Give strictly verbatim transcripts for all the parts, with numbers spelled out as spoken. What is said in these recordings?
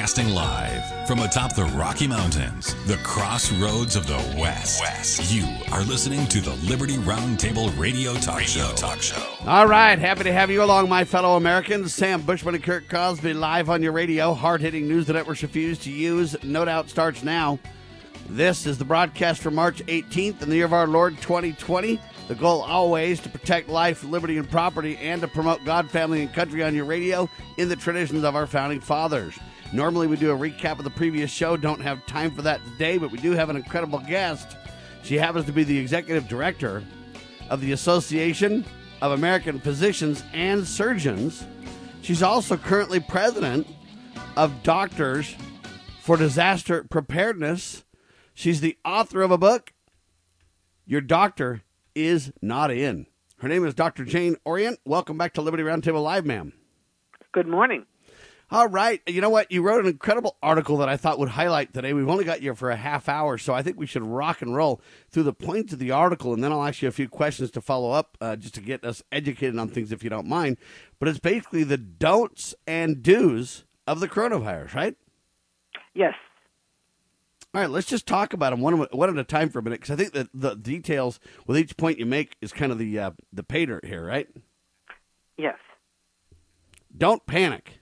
Broadcasting live from atop the Rocky Mountains, the crossroads of the West. West. You are listening to the Liberty Roundtable Radio Talk Radio Show. Talk Show. All right, happy to have you along, my fellow Americans. Sam Bushman and Kirk Cosby live on your radio. Hard-hitting news the networks refuse to use. No doubt starts now. This is the broadcast for March eighteenth in the year of our Lord twenty twenty. The goal always to protect life, liberty, and property, and to promote God, family, and country on your radio in the traditions of our founding fathers. Normally we do a recap of the previous show. Don't have time for that today, but we do have an incredible guest. She happens to be the executive director of the Association of American Physicians and Surgeons. She's also currently president of Doctors for Disaster Preparedness. She's the author of a book, Your Doctor is Not In. Her name is Doctor Jane Orient. Welcome back to Liberty Roundtable Live, ma'am. Good morning. All right. You know what? You wrote an incredible article that I thought would highlight today. We've only got you for a half hour, so I think we should rock and roll through the points of the article, and then I'll ask you a few questions to follow up uh, just to get us educated on things if you don't mind. But it's basically the don'ts and do's of the coronavirus, right? Yes. All right, let's just talk about them one, one at a time for a minute, because I think that the details with each point you make is kind of the uh, the pay dirt here, right? Yes. Don't panic.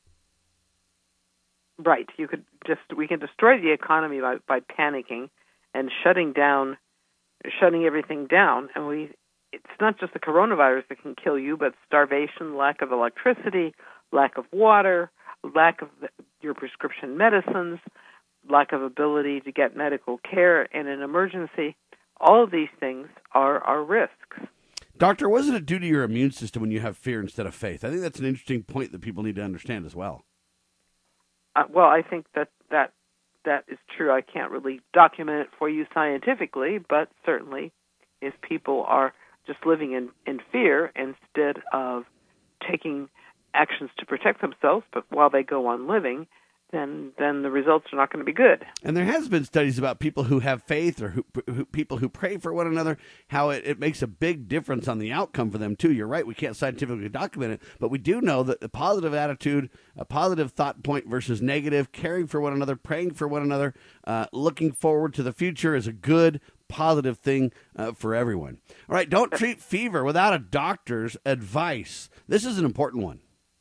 Right. You could just we can destroy the economy by, by panicking and shutting down, shutting everything down. And we, it's not just the coronavirus that can kill you, but starvation, lack of electricity, lack of water, lack of your prescription medicines, lack of ability to get medical care in an emergency. All of these things are, are risks. Doctor, what does it do to your immune system when you have fear instead of faith? I think that's an interesting point that people need to understand as well. Uh, well, I think that, that that is true. I can't really document it for you scientifically, but certainly if people are just living in, in fear instead of taking actions to protect themselves, but while they go on living, then then the results are not going to be good. And there has been studies about people who have faith or who, who people who pray for one another, how it, it makes a big difference on the outcome for them, too. You're right, we can't scientifically document it, but we do know that the positive attitude, a positive thought point versus negative, caring for one another, praying for one another, uh, looking forward to the future is a good, positive thing uh, for everyone. All right, don't treat fever without a doctor's advice. This is an important one.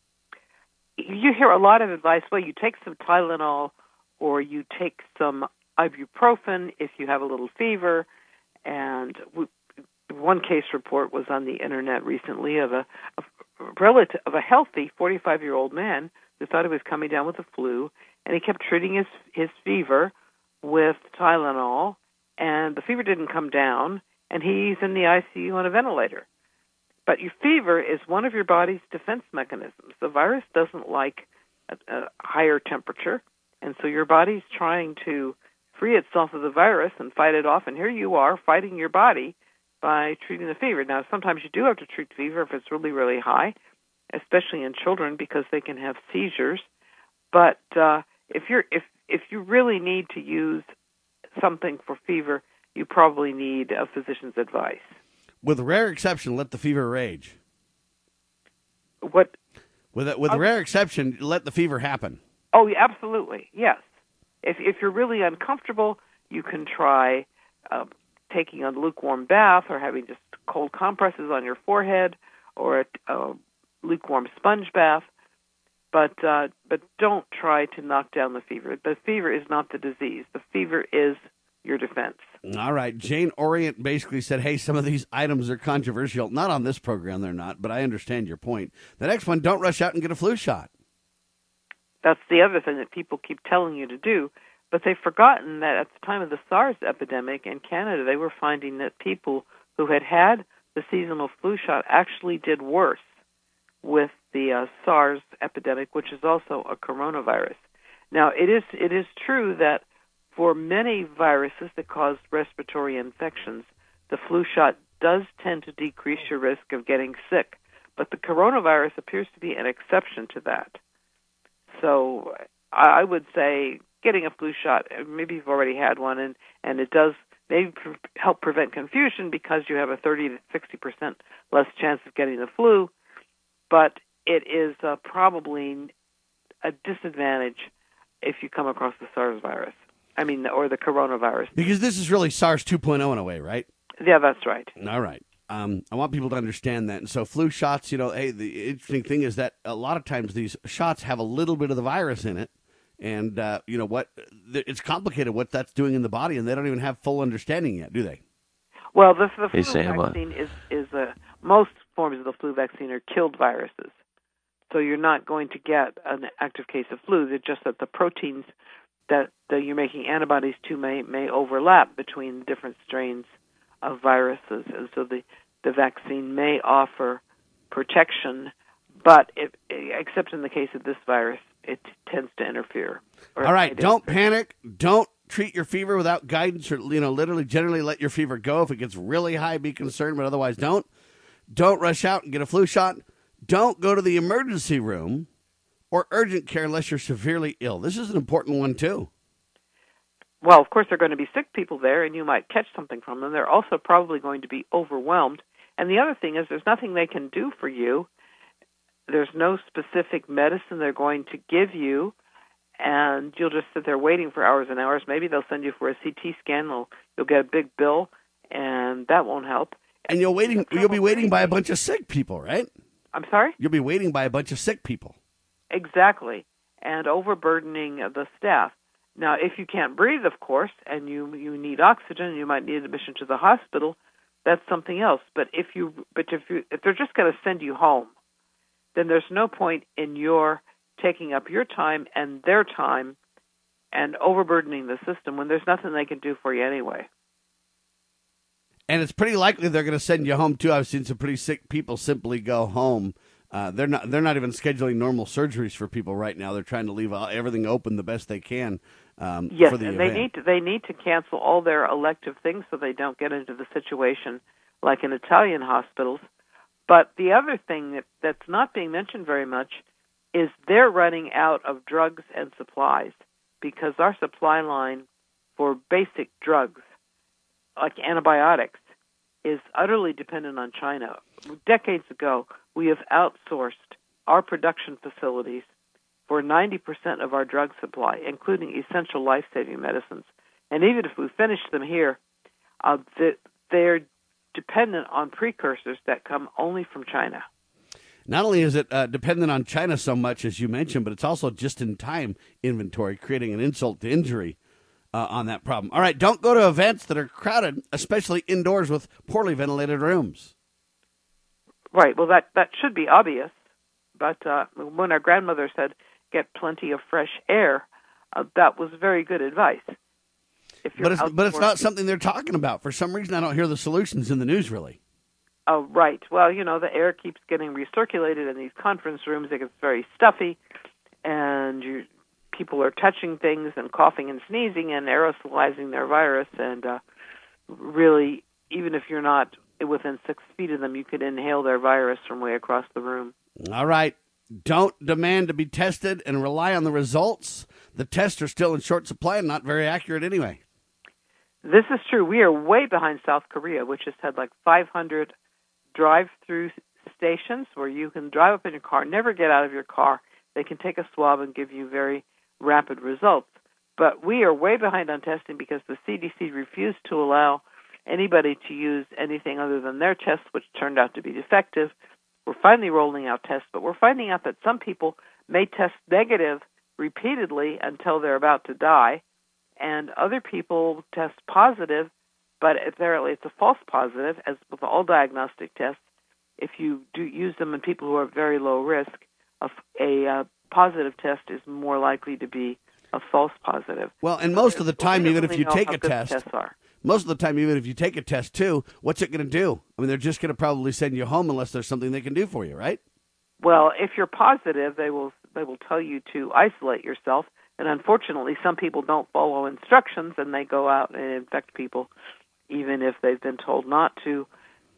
You hear a lot of advice, well, you take some Tylenol or you take some ibuprofen if you have a little fever. And we, one case report was on the internet recently of a, a relative of a healthy forty-five-year-old man who thought he was coming down with the flu, and he kept treating his his fever with Tylenol, and the fever didn't come down, and he's in the I C U on a ventilator. But your fever is one of your body's defense mechanisms. The virus doesn't like a, a higher temperature, and so your body's trying to free itself of the virus and fight it off, and here you are fighting your body by treating the fever. Now, sometimes you do have to treat fever if it's really, really high, especially in children because they can have seizures. But uh, if you're if if you really need to use something for fever, you probably need a physician's advice. With rare exception, let the fever rage. What? With a, with okay. rare exception, let the fever happen. Oh, yeah, absolutely, yes. If if you're really uncomfortable, you can try uh, taking a lukewarm bath or having just cold compresses on your forehead or a, a lukewarm sponge bath. But uh, but don't try to knock down the fever. The fever is not the disease. The fever is your defense. All right. Jane Orient basically said, hey, some of these items are controversial. Not on this program, they're not, but I understand your point. The next one, don't rush out and get a flu shot. That's the other thing that people keep telling you to do, but they've forgotten that at the time of the SARS epidemic in Canada, they were finding that people who had had the seasonal flu shot actually did worse with the uh, SARS epidemic, which is also a coronavirus. Now, it is it is true that for many viruses that cause respiratory infections, the flu shot does tend to decrease your risk of getting sick, but the coronavirus appears to be an exception to that. So I would say getting a flu shot, maybe you've already had one, and, and it does maybe pre- help prevent confusion because you have a thirty to sixty percent less chance of getting the flu, but it is uh, probably a disadvantage if you come across the SARS virus. I mean, or the coronavirus. Because this is really SARS two point oh in a way, right? Yeah, that's right. All right. Um, I want people to understand that. And so flu shots, you know, hey, the interesting thing is that a lot of times these shots have a little bit of the virus in it. And, uh, you know, what it's complicated what that's doing in the body, and they don't even have full understanding yet, do they? Well, the, the flu Hey, Sam, vaccine is, is uh, most forms of the flu vaccine are killed viruses. So you're not going to get an active case of flu. It's just that the proteins that, that you're making antibodies to may, may overlap between different strains of viruses. And so the, the vaccine may offer protection, but if, except in the case of this virus, it tends to interfere. All right, don't panic. Don't treat your fever without guidance, or, you know, literally generally let your fever go. If it gets really high, be concerned, but otherwise don't. Don't rush out and get a flu shot. Don't go to the emergency room or urgent care unless you're severely ill. This is an important one, too. Well, of course, there are going to be sick people there, and you might catch something from them. They're also probably going to be overwhelmed. And the other thing is there's nothing they can do for you. There's no specific medicine they're going to give you, and you'll just sit there waiting for hours and hours. Maybe they'll send you for a C T scan. You'll, you'll get a big bill, and that won't help. And you'll waiting. You'll be waiting by a bunch of sick people, right? I'm sorry? You'll be waiting by a bunch of sick people. Exactly, and overburdening the staff. Now, if you can't breathe, of course, and you you need oxygen, you might need admission to the hospital. That's something else. But if you but if you if they're just going to send you home, then there's no point in your taking up your time and their time and overburdening the system when there's nothing they can do for you anyway. And it's pretty likely they're going to send you home too. I've seen some pretty sick people simply go home. Uh, they're not. They're not even scheduling normal surgeries for people right now. They're trying to leave everything open the best they can. Um, yes, for the and event. they need to. They need to cancel all their elective things so they don't get into the situation like in Italian hospitals. But the other thing that, that's not being mentioned very much is they're running out of drugs and supplies because our supply line for basic drugs, like antibiotics, is utterly dependent on China. Decades ago, we have outsourced our production facilities for ninety percent of our drug supply, including essential life-saving medicines. And even if we finish them here, uh, they're dependent on precursors that come only from China. Not only is it uh, dependent on China so much, as you mentioned, but it's also just-in-time inventory, creating an insult to injury uh, on that problem. All right, don't go to events that are crowded, especially indoors with poorly ventilated rooms. Right, well, that, that should be obvious. But uh, when our grandmother said, get plenty of fresh air, uh, that was very good advice. If you're but it's, but it's not outdoors- something they're talking about. For some reason, I don't hear the solutions in the news, really. Oh, right. Well, you know, the air keeps getting recirculated in these conference rooms. It gets very stuffy, and you, people are touching things and coughing and sneezing and aerosolizing their virus. And uh, really, even if you're not within six feet of them, you could inhale their virus from way across the room. All right. Don't demand to be tested and rely on the results. The tests are still in short supply and not very accurate anyway. This is true. We are way behind South Korea, which has had like five hundred drive-through stations where you can drive up in your car, never get out of your car. They can take a swab and give you very rapid results. But we are way behind on testing because the C D C refused to allow anybody to use anything other than their tests, which turned out to be defective. We're finally rolling out tests, but we're finding out that some people may test negative repeatedly until they're about to die, and other people test positive, but apparently it's a false positive, as with all diagnostic tests. If you do use them in people who are very low risk, a, a uh, positive test is more likely to be a false positive. Well, and most of the time, We even don't if really you know take how a good test, tests are. most of the time, even if you take a test too, what's it going to do? I mean, they're just going to probably send you home unless there's something they can do for you, right? Well, if you're positive, they will they will tell you to isolate yourself. And unfortunately, some people don't follow instructions, and they go out and infect people, even if they've been told not to.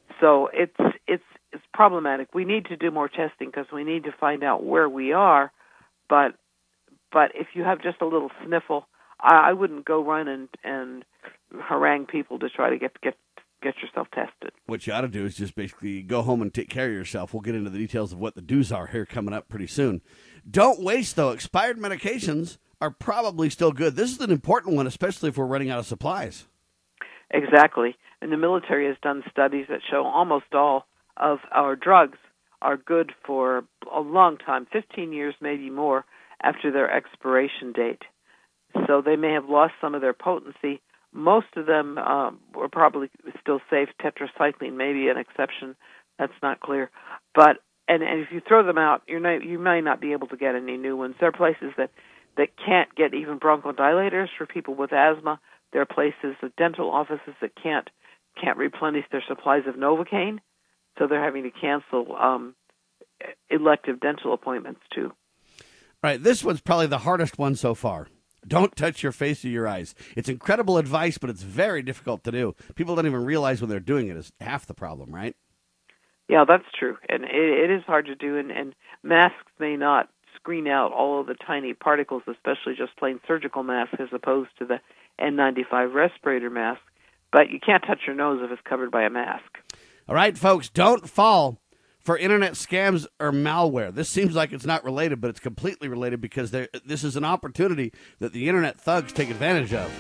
So it's it's it's problematic. We need to do more testing because we need to find out where we are. But but if you have just a little sniffle, I, I wouldn't go run and, and harangue people to try to get get get yourself tested. What you ought to do is just basically go home and take care of yourself. We'll get into the details of what the do's are here coming up pretty soon. Don't waste, though. Expired medications are probably still good. This is an important one, especially if we're running out of supplies. Exactly. And the military has done studies that show almost all of our drugs are good for a long time, fifteen years, maybe more, after their expiration date. So they may have lost some of their potency. Most of them um, were probably still safe. Tetracycline may be an exception. That's not clear. But and, and if you throw them out, you're not, you may not be able to get any new ones. There are places that, that can't get even bronchodilators for people with asthma. There are places, the dental offices, that can't can't replenish their supplies of Novocaine, so they're having to cancel um, elective dental appointments too. All right, this one's probably the hardest one so far. Don't touch your face or your eyes. It's incredible advice, but it's very difficult to do. People don't even realize when they're doing it is half the problem, right? Yeah, that's true, and it, it is hard to do, and, and masks may not screen out all of the tiny particles, especially just plain surgical masks as opposed to the N ninety-five respirator mask, but you can't touch your nose if it's covered by a mask. All right, folks, don't fall for internet scams or malware. This seems like it's not related, but it's completely related because this is an opportunity that the internet thugs take advantage of.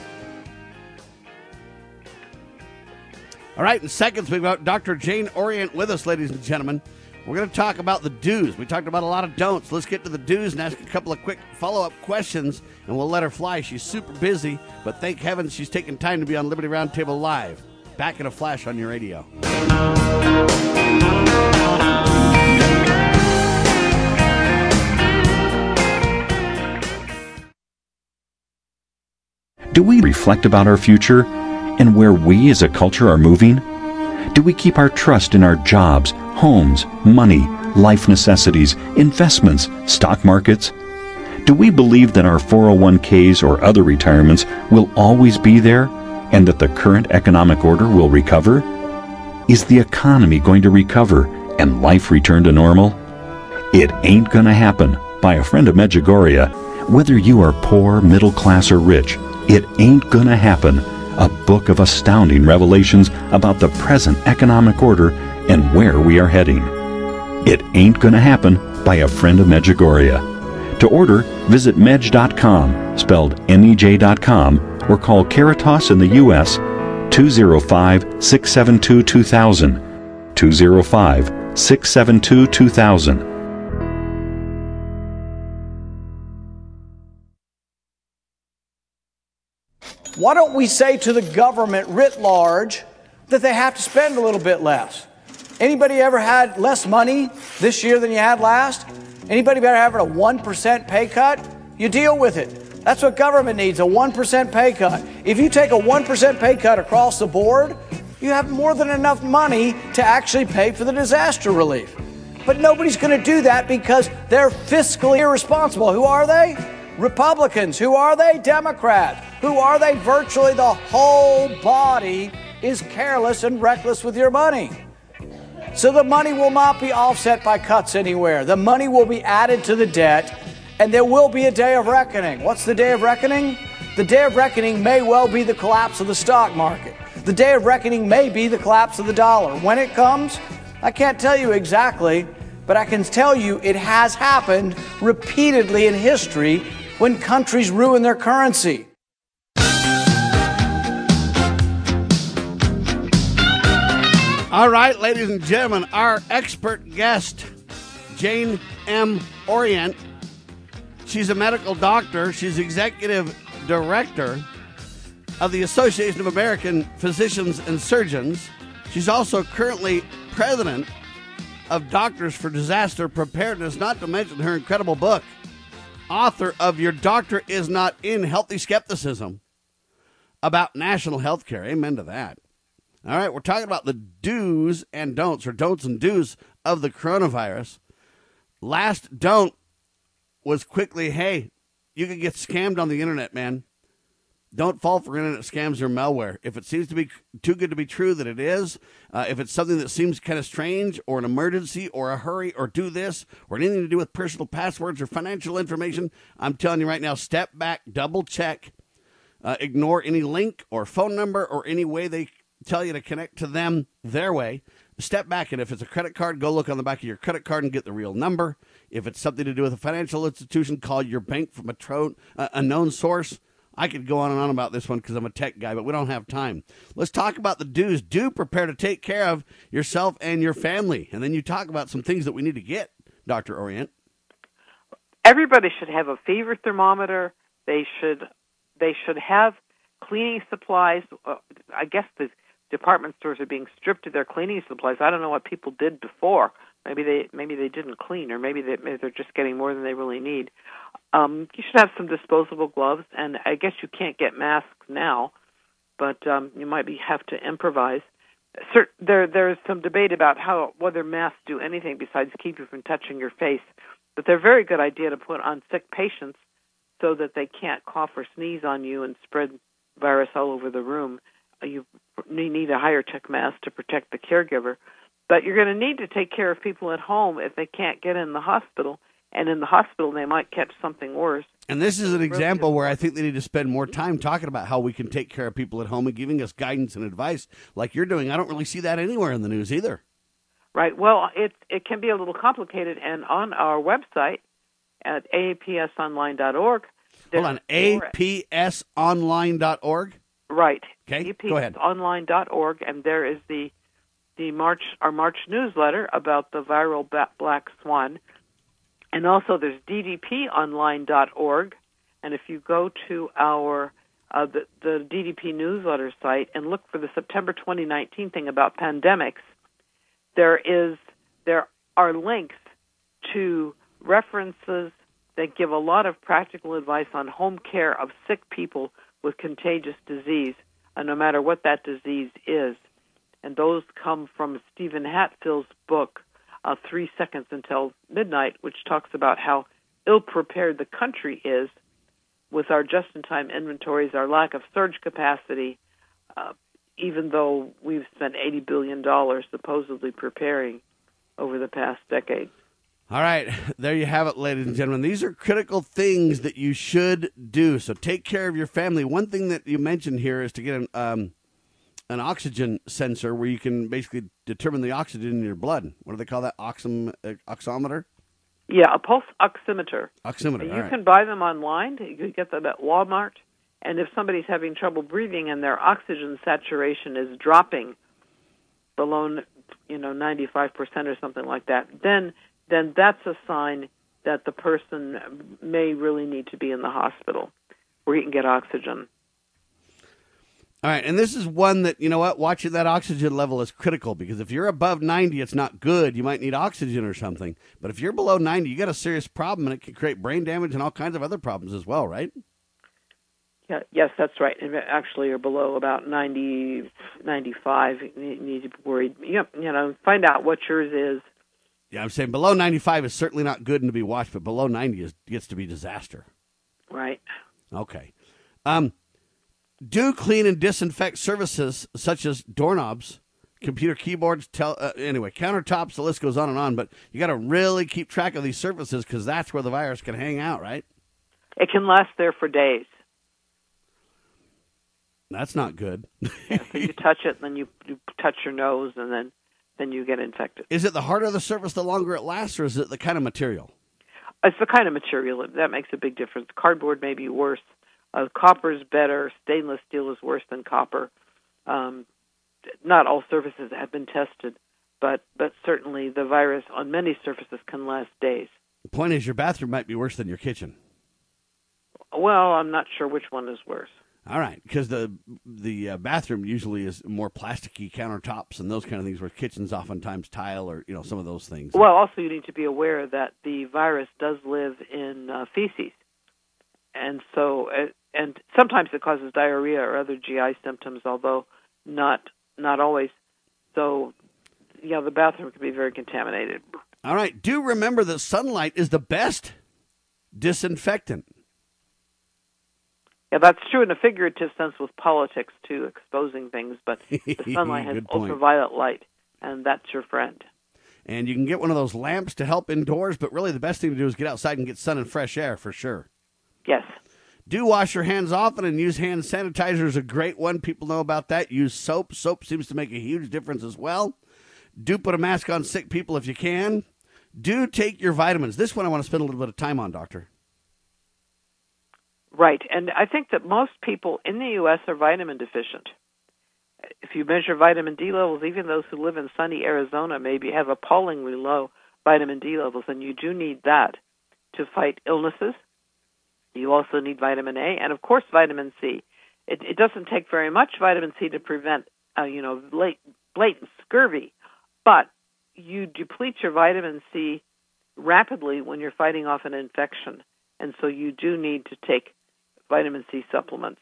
All right, in seconds, we've got Doctor Jane Orient with us, ladies and gentlemen. We're going to talk about the do's. We talked about a lot of don'ts. Let's get to the do's and ask a couple of quick follow-up questions, and we'll let her fly. She's super busy, but thank heavens she's taking time to be on Liberty Roundtable Live. Back in a flash on your radio. Do we reflect about our future and where we as a culture are moving? Do we keep our trust in our jobs, homes, money, life necessities, investments, stock markets? Do we believe that our four oh one k's or other retirements will always be there and that the current economic order will recover? Is the economy going to recover and life return to normal? It ain't gonna happen, by a friend of Medjugorje. Whether you are poor, middle class, or rich, it ain't gonna happen. A book of astounding revelations about the present economic order and where we are heading. It ain't gonna happen, by a friend of Medjugorje. To order, visit medj dot com, spelled M E J dot com, or call Caritas in the U S two oh five, six seven two, two thousand, two oh five, six seven two, two thousand. Why don't we say to the government writ large that they have to spend a little bit less? Anybody ever had less money this year than you had last? Anybody ever having a one percent pay cut? You deal with it. That's what government needs, a one percent pay cut. If you take a one percent pay cut across the board, you have more than enough money to actually pay for the disaster relief. But nobody's going to do that because they're fiscally irresponsible. Who are they? Republicans. Who are they? Democrats. Who are they? Virtually the whole body is careless and reckless with your money. So the money will not be offset by cuts anywhere. The money will be added to the debt, and there will be a day of reckoning. What's the day of reckoning? The day of reckoning may well be the collapse of the stock market. The day of reckoning may be the collapse of the dollar. When it comes, I can't tell you exactly, but I can tell you it has happened repeatedly in history when countries ruin their currency. All right, ladies and gentlemen, our expert guest, Jane M. Orient. She's a medical doctor. She's executive director of the Association of American Physicians and Surgeons. She's also currently president of Doctors for Disaster Preparedness, not to mention her incredible book, author of Your Doctor Is Not In, Healthy Skepticism about national health care. Amen to that. All right, we're talking about the do's and don'ts, or don'ts and do's of the coronavirus. Last don't was quickly, hey, you can get scammed on the internet, man. Don't fall for internet scams or malware. If it seems to be too good to be true, that it is. Uh, if it's something that seems kind of strange or an emergency or a hurry or do this or anything to do with personal passwords or financial information, I'm telling you right now, step back, double check, uh, ignore any link or phone number or any way they tell you to connect to them their way. step back, and if it's a credit card, go look on the back of your credit card and get the real number. If it's something to do with a financial institution, call your bank from a, tro- uh, a known source. I could go on and on about this one because I'm a tech guy, but we don't have time. Let's talk about the do's. Do prepare to take care of yourself and your family. And then you talk about some things that we need to get, Doctor Orient. Everybody should have a fever thermometer. They should they should have cleaning supplies. Uh, I guess the department stores are being stripped of their cleaning supplies. I don't know what people did before. Maybe they maybe they didn't clean, or maybe, they, maybe they're just getting more than they really need. Um, you should have some disposable gloves, and I guess you can't get masks now, but um, you might be, have to improvise. Cert, there there's some debate about how whether masks do anything besides keep you from touching your face, but they're a very good idea to put on sick patients so that they can't cough or sneeze on you and spread virus all over the room. You need a higher tech mask to protect the caregiver. But you're going to need to take care of people at home if they can't get in the hospital. And in the hospital, they might catch something worse. And this is an example where I think they need to spend more time talking about how we can take care of people at home and giving us guidance and advice like you're doing. I don't really see that anywhere in the news either. Right. Well, it it can be a little complicated. And on our website at A A P S online dot org. Hold on, A P S online dot org? Right. Okay, go ahead. A P S online dot org, and there is the the March our March newsletter about the viral black swan. And also there's D D P online dot org, and if you go to our uh, the, the D D P newsletter site and look for the September twenty nineteen thing about pandemics, there is there are links to references that give a lot of practical advice on home care of sick people with contagious disease, and no matter what that disease is. And those come from Stephen Hatfield's book, uh, Three Seconds Until Midnight, which talks about how ill-prepared the country is with our just-in-time inventories, our lack of surge capacity, uh, even though we've spent eighty billion dollars supposedly preparing over the past decade. All right, there you have it, ladies and gentlemen. These are critical things that you should do. So take care of your family. One thing that you mentioned here is to get an um, an oxygen sensor where you can basically determine the oxygen in your blood. What do they call that? Oxym, uh, oximeter? Yeah, a pulse oximeter. Oximeter, You all right. can buy them online. You can get them at Walmart. And if somebody's having trouble breathing and their oxygen saturation is dropping below, you know, ninety-five percent or something like that, then then that's a sign that the person may really need to be in the hospital where he can get oxygen. All right, and this is one that, you know what, watching that oxygen level is critical, because if you're above ninety, it's not good. You might need oxygen or something. But if you're below ninety, you got a serious problem, and it can create brain damage and all kinds of other problems as well, right? Yeah, yes, that's right. And actually, you're below about ninety, ninety-five. You need to be worried. You know, you know, find out what yours is. Yeah, I'm saying below ninety-five is certainly not good and to be watched, but below ninety is gets to be disaster. Right. Okay. Um, do clean and disinfect surfaces such as doorknobs, computer keyboards, tel- uh, anyway, countertops, the list goes on and on, but you got to really keep track of these surfaces because that's where the virus can hang out, right? It can last there for days. That's not good. Yeah, so you touch it, and then you, you touch your nose, and then, then you get infected. Is it the harder the surface, the longer it lasts, or is it the kind of material? It's the kind of material. That makes a big difference. Cardboard may be worse. Uh, copper is better. Stainless steel is worse than copper. Um, not all surfaces have been tested, but, but certainly the virus on many surfaces can last days. The point is your bathroom might be worse than your kitchen. Well, I'm not sure which one is worse. All right, because the the uh, bathroom usually is more plasticky countertops and those kind of things, where kitchens oftentimes tile or, you know, some of those things. Well, also you need to be aware that the virus does live in uh, feces, and so uh, and sometimes it causes diarrhea or other G I symptoms, although not not always. So, yeah, the bathroom can be very contaminated. All right, do remember that sunlight is the best disinfectant. Yeah, that's true in a figurative sense with politics, too, exposing things, but the sunlight has ultraviolet light, and that's your friend. And you can get one of those lamps to help indoors, but really the best thing to do is get outside and get sun and fresh air, for sure. Yes. Do wash your hands often and use hand sanitizer is a great one. People know about that. Use soap. Soap seems to make a huge difference as well. Do put a mask on sick people if you can. Do take your vitamins. This one I want to spend a little bit of time on, Doctor. Right, and I think that most people in the U S are vitamin deficient. If you measure vitamin D levels, even those who live in sunny Arizona maybe have appallingly low vitamin D levels, and you do need that to fight illnesses. You also need vitamin A, and of course vitamin C. It, it doesn't take very much vitamin C to prevent, uh, you know, late, blatant scurvy, but you deplete your vitamin C rapidly when you're fighting off an infection, and so you do need to take vitamin C supplements.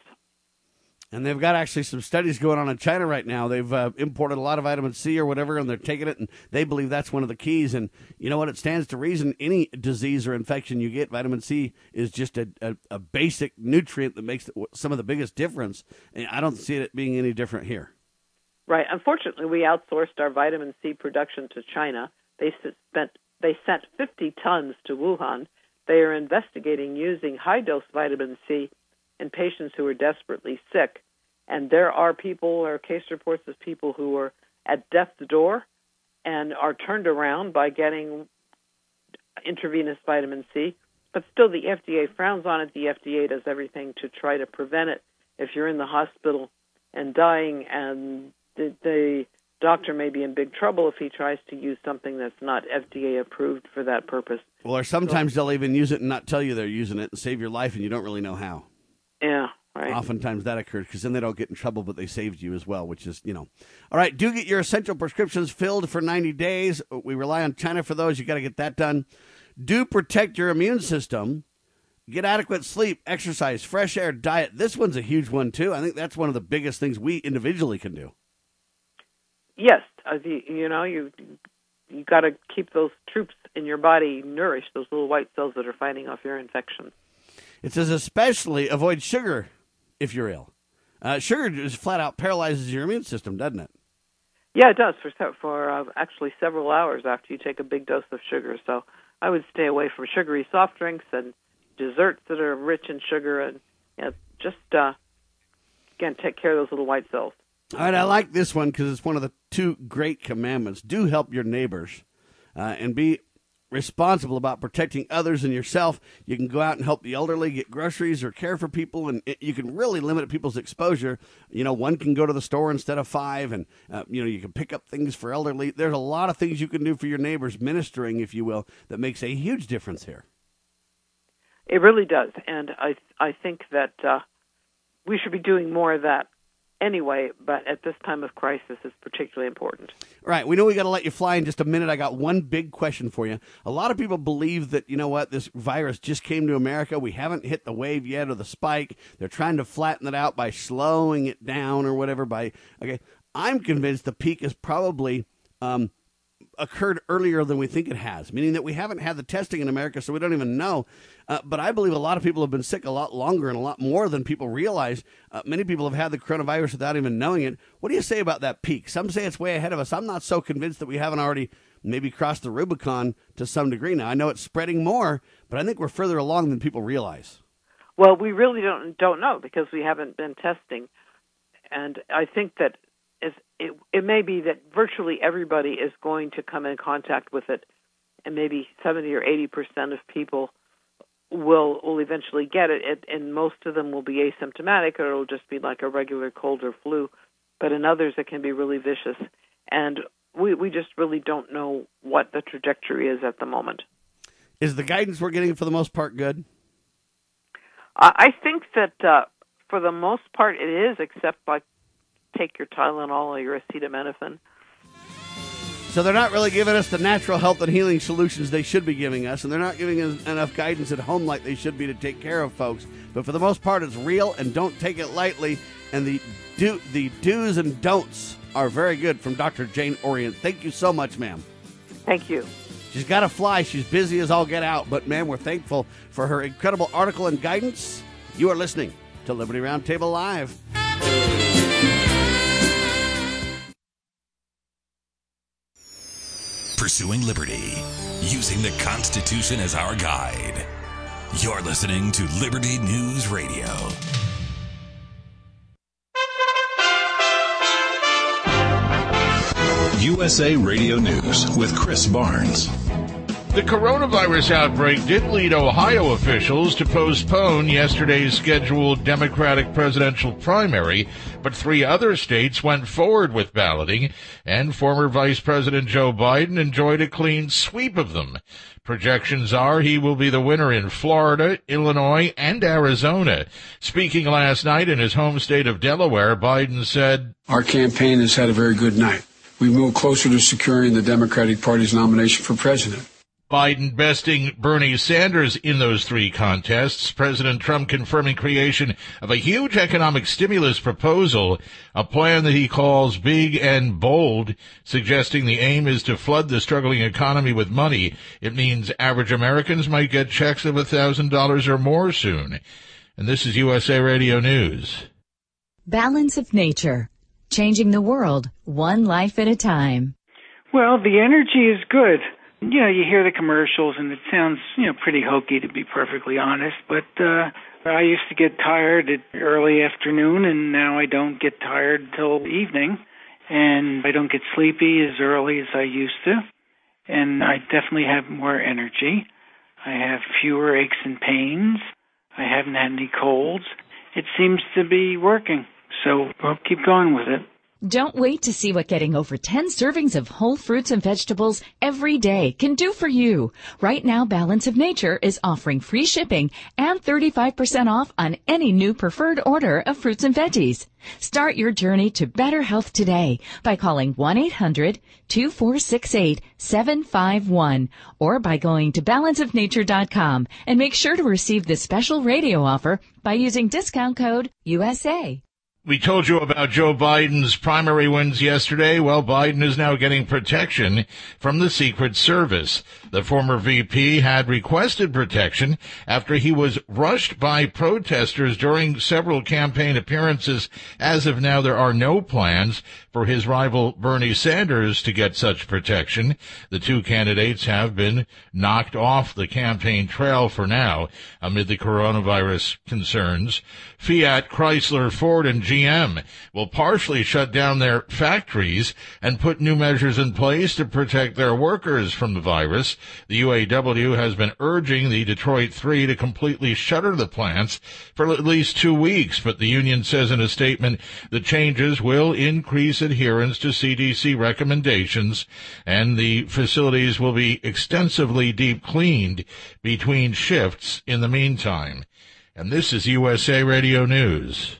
And they've got actually some studies going on in China right now. They've uh, imported a lot of vitamin C or whatever, and they're taking it, and they believe that's one of the keys. And you know what? It stands to reason any disease or infection you get, vitamin C is just a, a, a basic nutrient that makes some of the biggest difference. And I don't see it being any different here. Right. Unfortunately, we outsourced our vitamin C production to China. They spent they sent fifty tons to Wuhan. They are investigating using high-dose vitamin C in patients who are desperately sick. And there are people, or case reports of people who are at death's door and are turned around by getting intravenous vitamin C. But still, the F D A frowns on it. The F D A does everything to try to prevent it. If you're in the hospital and dying, and the, the doctor may be in big trouble if he tries to use something that's not F D A approved for that purpose. Well, or sometimes they'll even use it and not tell you they're using it and save your life, and you don't really know how. Yeah. Right. Oftentimes that occurs because then they don't get in trouble, but they saved you as well, which is, you know. All right, do get your essential prescriptions filled for ninety days. We rely on China for those. You got to get that done. Do protect your immune system. Get adequate sleep, exercise, fresh air, diet. This one's a huge one, too. I think that's one of the biggest things we individually can do. Yes. Uh, the, you know, you you got to keep those troops in your body nourished, those little white cells that are fighting off your infection. It says especially avoid sugar if you're ill. Uh, sugar just flat out paralyzes your immune system, doesn't it? Yeah, it does for for uh, actually several hours after you take a big dose of sugar. So I would stay away from sugary soft drinks and desserts that are rich in sugar, and you know, just, uh, again, take care of those little white cells. All right, I like this one because it's one of the two great commandments. Do help your neighbors uh, and be responsible about protecting others and yourself. You can go out and help the elderly, get groceries, or care for people, and it, you can really limit people's exposure. You know, one can go to the store instead of five, and, uh, you know, you can pick up things for elderly. There's a lot of things you can do for your neighbors, ministering, if you will, that makes a huge difference here. It really does, and I I think that uh, we should be doing more of that anyway, but at this time of crisis, it's particularly important. Right. We know we got to let you fly in just a minute. I got one big question for you. A lot of people believe that, you know what, this virus just came to America. We haven't hit the wave yet or the spike. They're trying to flatten it out by slowing it down or whatever. By okay, I'm convinced the peak is probably um, occurred earlier than we think it has, meaning that we haven't had the testing in America, so we don't even know. Uh, but I believe a lot of people have been sick a lot longer and a lot more than people realize. Uh, many people have had the coronavirus without even knowing it. What do you say about that peak? Some say it's way ahead of us. I'm not so convinced that we haven't already maybe crossed the Rubicon to some degree now. I know it's spreading more, but I think we're further along than people realize. Well, we really don't don't know because we haven't been testing. And I think that it, it may be that virtually everybody is going to come in contact with it, and maybe seventy or eighty percent of people will will eventually get it, it, and most of them will be asymptomatic, or it'll just be like a regular cold or flu. But in others, it can be really vicious, and we, we just really don't know what the trajectory is at the moment. Is the guidance we're getting for the most part good? I think that uh, for the most part it is, except like take your Tylenol or your acetaminophen. So they're not really giving us the natural health and healing solutions they should be giving us, and they're not giving us enough guidance at home like they should be to take care of folks. But for the most part, it's real, and don't take it lightly. And the do the do's and don'ts are very good from Doctor Jane Orient. Thank you so much, ma'am. Thank you. She's got to fly. She's busy as all get out. But, ma'am, we're thankful for her incredible article and guidance. You are listening to Liberty Roundtable Live. Pursuing liberty, using the Constitution as our guide. You're listening to Liberty News Radio. U S A Radio News with Chris Barnes. The coronavirus outbreak did lead Ohio officials to postpone yesterday's scheduled Democratic presidential primary, but three other states went forward with balloting, and former Vice President Joe Biden enjoyed a clean sweep of them. Projections are he will be the winner in Florida, Illinois, and Arizona. Speaking last night in his home state of Delaware, Biden said, "Our campaign has had a very good night. We've moved closer to securing the Democratic Party's nomination for president." Biden besting Bernie Sanders in those three contests, President Trump confirming creation of a huge economic stimulus proposal, a plan that he calls big and bold, suggesting the aim is to flood the struggling economy with money. It means average Americans might get checks of one thousand dollars or more soon. And this is U S A Radio News. Balance of Nature, changing the world one life at a time. Well, the energy is good. You know, you hear the commercials, and it sounds, you know, pretty hokey, to be perfectly honest. But uh, I used to get tired at early afternoon, and now I don't get tired till evening. And I don't get sleepy as early as I used to. And I definitely have more energy. I have fewer aches and pains. I haven't had any colds. It seems to be working. So we'll keep going with it. Don't wait to see what getting over ten servings of whole fruits and vegetables every day can do for you. Right now, Balance of Nature is offering free shipping and thirty-five percent off on any new preferred order of fruits and veggies. Start your journey to better health today by calling one eight hundred two four six eight seven five one or by going to balance of nature dot com, and make sure to receive this special radio offer by using discount code U S A. We told you about Joe Biden's primary wins yesterday. Well, Biden is now getting protection from the Secret Service. The former V P had requested protection after he was rushed by protesters during several campaign appearances. As of now, there are no plans for his rival Bernie Sanders to get such protection. The two candidates have been knocked off the campaign trail for now amid the coronavirus concerns. Fiat, Chrysler, Ford, and G M will partially shut down their factories and put new measures in place to protect their workers from the virus. The U A W has been urging the Detroit Three to completely shutter the plants for at least two weeks, but the union says in a statement the changes will increase adherence to C D C recommendations, and the facilities will be extensively deep cleaned between shifts in the meantime. And this is U S A Radio News.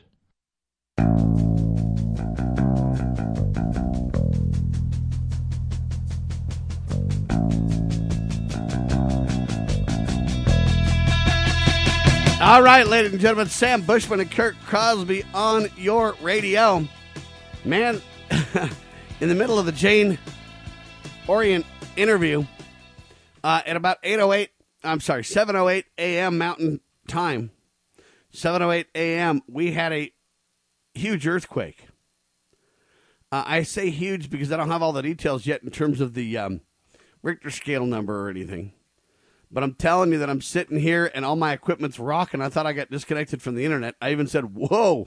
All right, ladies and gentlemen, Sam Bushman and Kurt Crosby on your radio. Man, in the middle of the Jane Orient interview, uh, at about eight oh eight, I'm sorry, seven oh eight a.m. Mountain Time, seven oh eight a.m., we had a huge earthquake. Uh, I say huge because I don't have all the details yet in terms of the um, Richter scale number or anything. But I'm telling you that I'm sitting here and all my equipment's rocking. I thought I got disconnected from the internet. I even said, whoa.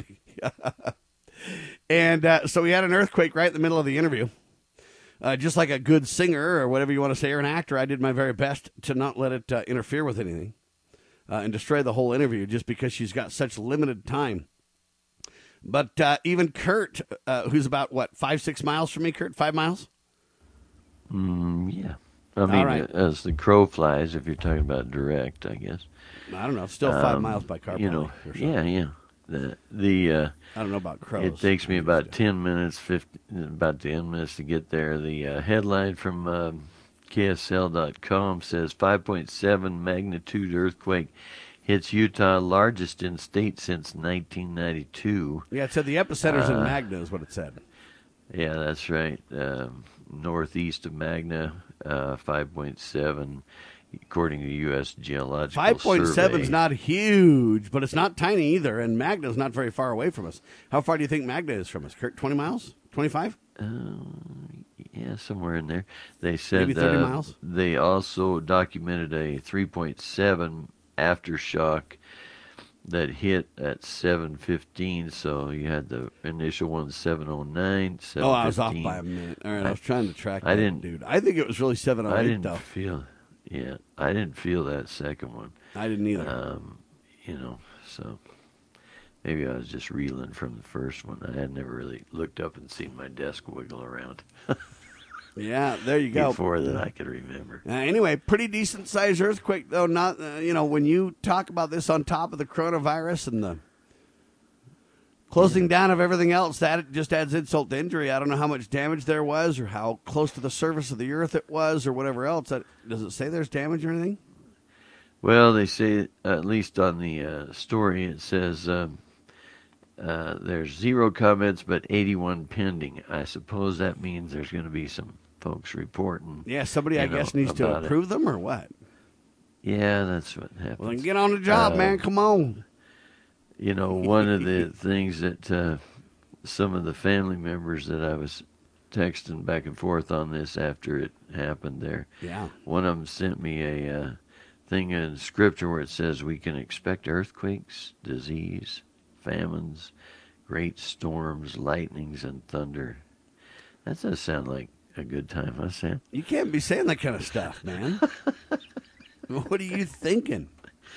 and uh, so we had an earthquake right in the middle of the interview. Uh, just like a good singer or whatever you want to say, or an actor, I did my very best to not let it uh, interfere with anything uh, and destroy the whole interview just because she's got such limited time. But uh, even Kurt, uh, who's about, what, five, six miles from me, Kurt? Five miles? Mm, yeah. I mean, right. As the crow flies, if you're talking about direct, I guess. I don't know. It's still five um, miles by car. You know, yeah, yeah. The the uh, I don't know about crows. It takes me about ten minutes, fifteen, about ten minutes to get there. The uh, headline from uh, K S L dot com says five point seven magnitude earthquake hits Utah, largest in state since nineteen ninety-two. Yeah, it said the epicenter's uh, in Magna is what it said. Yeah, that's right. Um, northeast of Magna. Uh, five point seven, according to U S Geological Survey. five point seven is not huge, but it's not tiny either, and Magna's not very far away from us. How far do you think Magna is from us, Kurt? twenty miles? twenty-five? Uh, yeah, somewhere in there. They said maybe thirty uh, miles? They also documented a three point seven aftershock that hit at seven fifteen. So you had the initial one seven oh nine. Oh, I was off by a minute. All right, I, I was trying to track. I that, didn't, dude. I think it was really seven oh eight. I didn't though. feel. Yeah, I didn't feel that second one. I didn't either. Um, you know, so maybe I was just reeling from the first one. I had never really looked up and seen my desk wiggle around. Yeah, there you go. Before that I could remember. Uh, anyway, pretty decent sized earthquake, though. Not, uh, you know, when you talk about this on top of the coronavirus and the closing yeah. down of everything else, that just adds insult to injury. I don't know how much damage there was or how close to the surface of the earth it was or whatever else. That, does it say there's damage or anything? Well, they say, at least on the uh, story, it says um, uh, there's zero comments but eighty-one pending. I suppose that means there's going to be some folks reporting. Yeah, somebody, I know, guess, needs to approve it. them or what? Yeah, that's what happens. Well, then get on the job, uh, man. Come on. You know, one of the things that uh, some of the family members that I was texting back and forth on this after it happened there, yeah, one of them sent me a uh, thing in Scripture where it says we can expect earthquakes, disease, famines, great storms, lightnings, and thunder. That does sound like a good time, huh, Sam? You can't be saying that kind of stuff, man. What are you thinking?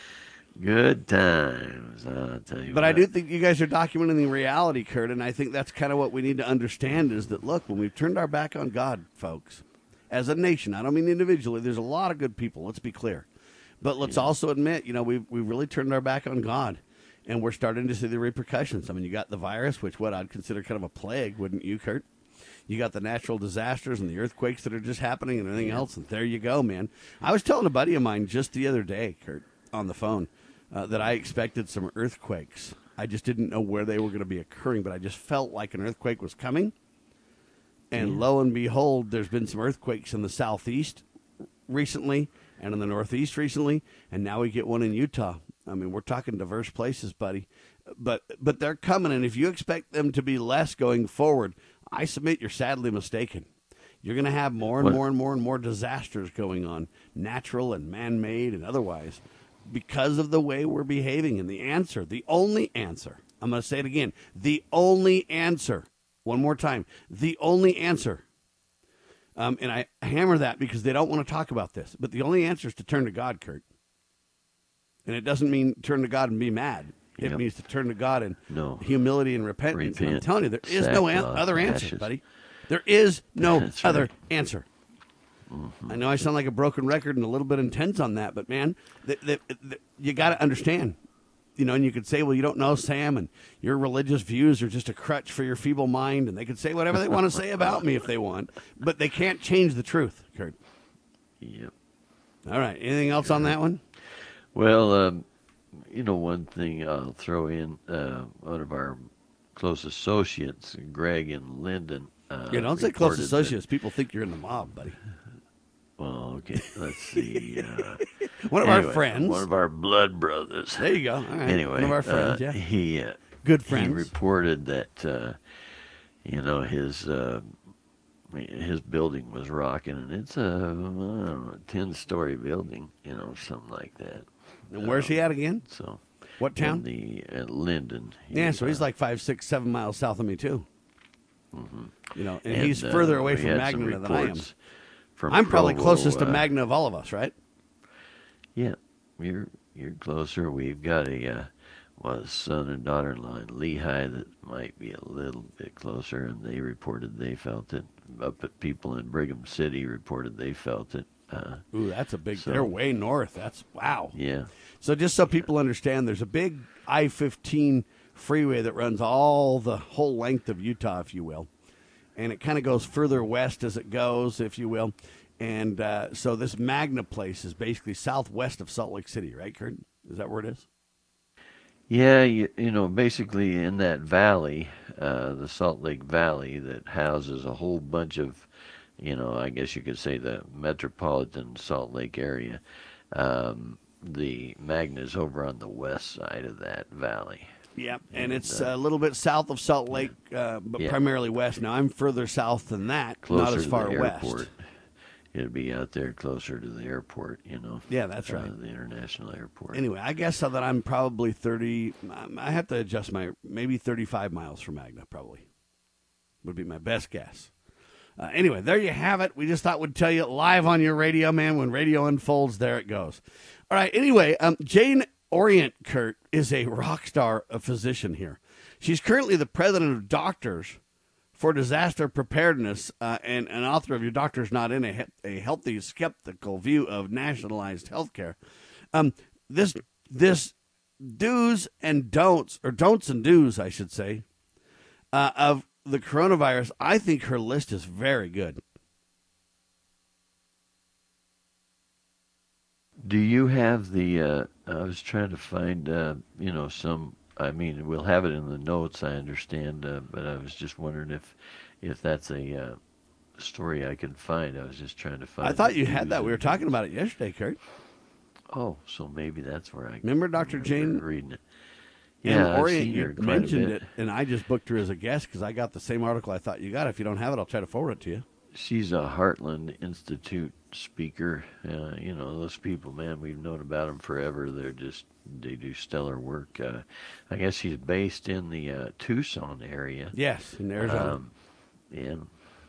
Good times, I'll tell you. But what. I do think you guys are documenting the reality, Kurt, and I think that's kind of what we need to understand is that, look, when we've turned our back on God, folks, as a nation, I don't mean individually, there's a lot of good people, let's be clear. But let's yeah. also admit, you know, we've, we've really turned our back on God, and we're starting to see the repercussions. I mean, you got the virus, which what I'd consider kind of a plague, wouldn't you, Kurt? You got the natural disasters and the earthquakes that are just happening and everything yeah. else, and there you go, man. I was telling a buddy of mine just the other day, Kurt, on the phone, uh, that I expected some earthquakes. I just didn't know where they were going to be occurring, but I just felt like an earthquake was coming. And yeah. lo and behold, there's been some earthquakes in the southeast recently and in the northeast recently, and now we get one in Utah. I mean, we're talking diverse places, buddy. But but they're coming, and if you expect them to be less going forward, I submit you're sadly mistaken. You're going to have more and what? more and more and more disasters going on, natural and man-made and otherwise, because of the way we're behaving. And the answer, the only answer, I'm going to say it again, the only answer, one more time, the only answer, um, and I hammer that because they don't want to talk about this, but the only answer is to turn to God, Kurt. And it doesn't mean turn to God and be mad. It yep. means to turn to God in no. humility and repentance. Repent. And I'm telling you, there is no an- other answer, ashes. buddy. There is no That's other right. answer. Mm-hmm. I know I sound like a broken record and a little bit intense on that, but, man, th- th- th- you got to understand. You know, and you could say, well, you don't know, Sam, and your religious views are just a crutch for your feeble mind, and they could say whatever they want to say about me if they want, but they can't change the truth, Kurt. Yep. All right. Anything else on that one? Well, um, you know, one thing I'll throw in, uh, one of our close associates, Greg in Linden. Uh, yeah, don't say close associates. That, People think you're in the mob, buddy. Well, okay, let's see. Uh, one of anyway, our friends. One of our blood brothers. There you go. All right. Anyway, one of our friends, uh, yeah. He, uh, Good friends. He reported that, uh, you know, his uh, his building was rocking, and it's a, I don't know, a ten-story building, you know, something like that. And where's um, he at again? So, what town? In the uh, Linden. Yeah, he, so he's uh, like five, six, seven miles south of me too. Mm-hmm. You know, and, and he's uh, further away from Magna than I am. I'm probably Provo, closest to uh, Magna of all of us, right? Yeah, you're you're closer. We've got a uh, well, son and daughter-in-law in Lehigh that might be a little bit closer, and they reported they felt it. Up at people in Brigham City reported they felt it. Uh, Ooh, that's a big. so, they're way north. That's wow. Yeah. So just so people understand, there's a big I fifteen freeway that runs all the whole length of Utah, if you will. And it kind of goes further west as it goes, if you will. And uh, so this Magna place is basically southwest of Salt Lake City, right, Kurt? Is that where it is? Yeah, you, you know, basically in that valley, uh, the Salt Lake Valley that houses a whole bunch of, you know, I guess you could say the metropolitan Salt Lake area. Um, the Magna is over on the west side of that valley. Yep, and, and it's uh, a little bit south of Salt Lake, uh, but yeah. primarily west. Now, I'm further south than that, Closer not as far to the west. airport. it'd be out there closer to the airport, you know. Yeah, that's right. Uh, the international airport. Anyway, I guess so that I'm probably thirty. I have to adjust my maybe thirty-five miles from Magna. Probably would be my best guess. Uh, anyway, there you have it. We just thought we'd tell you live on your radio, man. When radio unfolds, there it goes. All right. Anyway, um, Jane Orient, Kurt, is a rock star, a physician here. She's currently the president of Doctors for Disaster Preparedness uh, and an author of Your Doctor's Not In, a, a Healthy Skeptical View of Nationalized Healthcare. Um, this this do's and don'ts, or don'ts and do's, I should say, uh, of the coronavirus, I think her list is very good. Do you have the, uh, I was trying to find, uh, you know, some, I mean, we'll have it in the notes, I understand, uh, but I was just wondering if if that's a uh, story I can find. I was just trying to find. I thought you had that. We were talking about it yesterday, Kurt. Oh, so maybe that's where I remember Doctor Jane reading it. Yeah, and Orient, you mentioned it, and I just booked her as a guest because I got the same article I thought you got. If you don't have it, I'll try to forward it to you. She's a Heartland Institute speaker. Uh, you know, those people, man, we've known about them forever. They're just, they do stellar work. Uh, I guess she's based in the uh, Tucson area. Yes, in Arizona. Um, and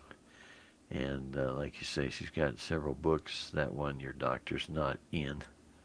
and uh, like you say, she's got several books. That one, Your Doctor's Not In.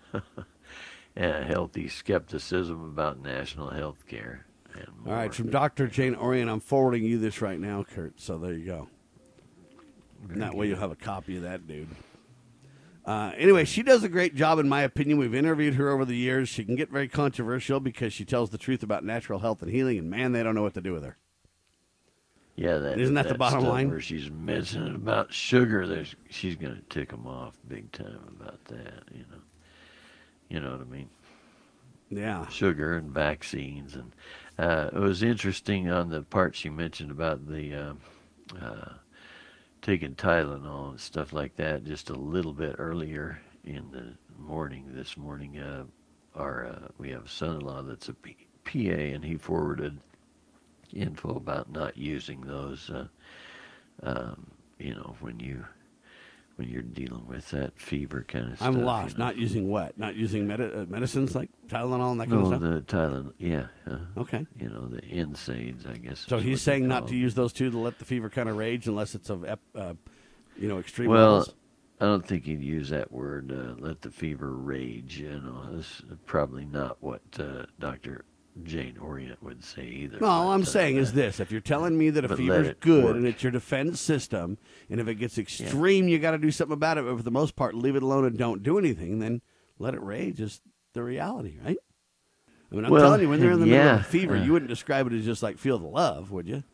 And healthy skepticism about national health care. And all right, from Doctor Jane Orient, I'm forwarding you this right now, Kurt. So there you go. And that way you'll have a copy of that, dude. Uh, anyway, she does a great job, in my opinion. We've interviewed her over the years. She can get very controversial because she tells the truth about natural health and healing, and, man, they don't know what to do with her. Yeah, that, isn't that, that the bottom stuff line? Where she's mentioning about sugar, there's, she's going to tick them off big time about that, you know. You know what I mean? Yeah. Sugar and vaccines. And uh, it was interesting on the part she mentioned about the uh, uh, taking Tylenol and stuff like that just a little bit earlier in the morning. This morning, uh, our uh, we have a son-in-law that's a P- PA, and he forwarded info about not using those, uh, um, you know, when you... when you're dealing with that fever kind of stuff. I'm lost. You know? Not using what? Not using medi- uh, medicines like Tylenol and that kind no, of stuff? the Tylenol, yeah. Uh, okay. You know, the N SAIDs, I guess. So he's saying not to use those two to let the fever kind of rage unless it's of, uh, you know, extreme well, levels? I don't think he'd use that word, uh, let the fever rage. You know, that's probably not what uh, Doctor Jane Orient would say either. No, all I'm uh, saying is this. If you're telling me that a but fever's it good work. and it's your defense system, and if it gets extreme, yeah. you got to do something about it, but for the most part, leave it alone and don't do anything, then let it rage is the reality, right? I mean, I'm well, telling you, when they're in the yeah, middle of a fever, uh, you wouldn't describe it as just like feel the love, would you?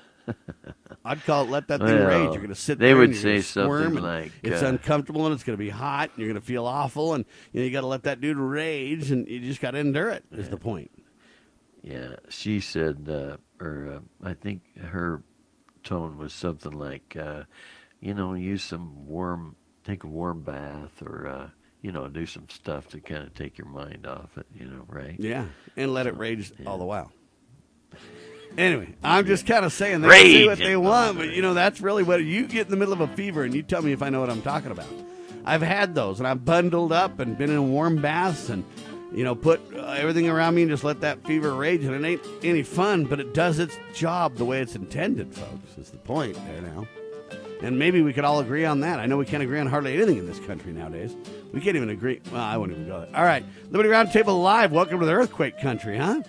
I'd call it let that thing well, rage. You're going to sit they there would and you're say gonna squirm something and like, it's uh, uncomfortable and it's going to be hot and you're going to feel awful and you know you got to let that dude rage and you just got to endure it. Is yeah. the point? Yeah, she said, uh, or uh, I think her tone was something like, uh, you know, use some warm, take a warm bath, or uh, you know, do some stuff to kind of take your mind off it. You know, right? Yeah, and let so, it rage yeah. all the while. Anyway, I'm just kind of saying they Rage can do what they want, but you know that's really what you get in the middle of a fever, and you tell me if I know what I'm talking about. I've had those, and I've bundled up and been in warm baths, and you know, put uh, everything around me and just let that fever rage, and it ain't any fun, but it does its job the way it's intended, folks. Is the point there now. And maybe we could all agree on that. I know we can't agree on hardly anything in this country nowadays. We can't even agree. Well, I won't even go there. All right, Liberty Roundtable Live. Welcome to the earthquake country, huh?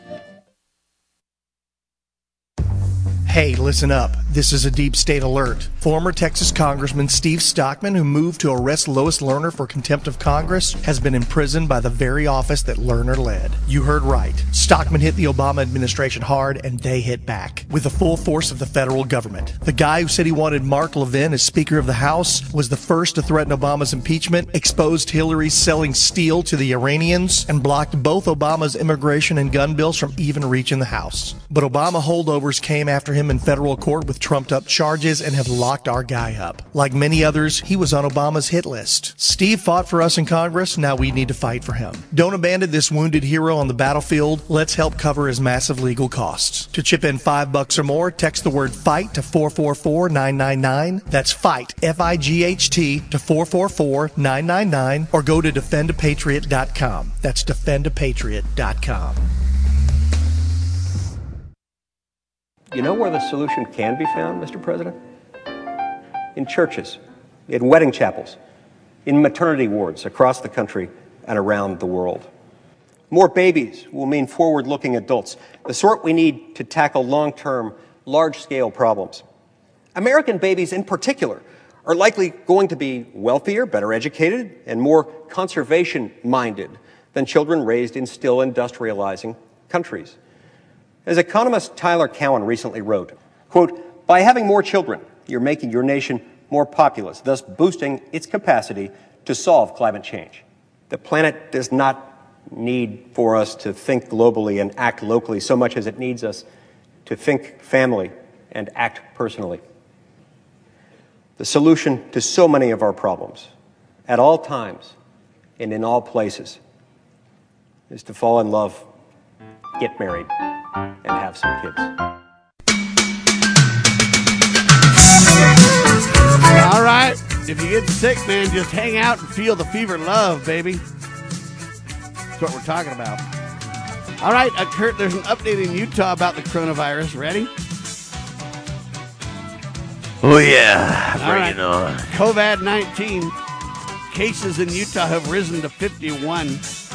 Hey, listen up. This is a deep state alert. Former Texas Congressman Steve Stockman, who moved to arrest Lois Lerner for contempt of Congress, has been imprisoned by the very office that Lerner led. You heard right. Stockman hit the Obama administration hard, and they hit back with the full force of the federal government. The guy who said he wanted Mark Levin as Speaker of the House was the first to threaten Obama's impeachment, exposed Hillary selling steel to the Iranians, and blocked both Obama's immigration and gun bills from even reaching the House. But Obama holdovers came after him him in federal court with trumped-up charges and have locked our guy up. Like many others, he was on Obama's hit list. Steve fought for us in Congress, now we need to fight for him. Don't abandon this wounded hero on the battlefield. Let's help cover his massive legal costs. To chip in five bucks or more, text the word FIGHT to four four four nine nine nine. That's FIGHT, F I G H T, to four four four nine nine nine, or go to defend a patriot dot com. That's defend a patriot dot com. You know where the solution can be found, Mister President? In churches, in wedding chapels, in maternity wards across the country and around the world. More babies will mean forward-looking adults, the sort we need to tackle long-term, large-scale problems. American babies in particular are likely going to be wealthier, better educated, and more conservation-minded than children raised in still industrializing countries. As economist Tyler Cowen recently wrote, quote, by having more children, you're making your nation more populous, thus boosting its capacity to solve climate change. The planet does not need for us to think globally and act locally so much as it needs us to think family and act personally. The solution to so many of our problems, at all times and in all places, is to fall in love, get married, and have some kids. All right. If you get sick, man, just hang out and feel the fever love, baby. That's what we're talking about. All right, uh, Kurt, there's an update in Utah about the coronavirus. Ready? Oh, yeah. Bring All right. it on. COVID nineteen cases in Utah have risen to fifty-one.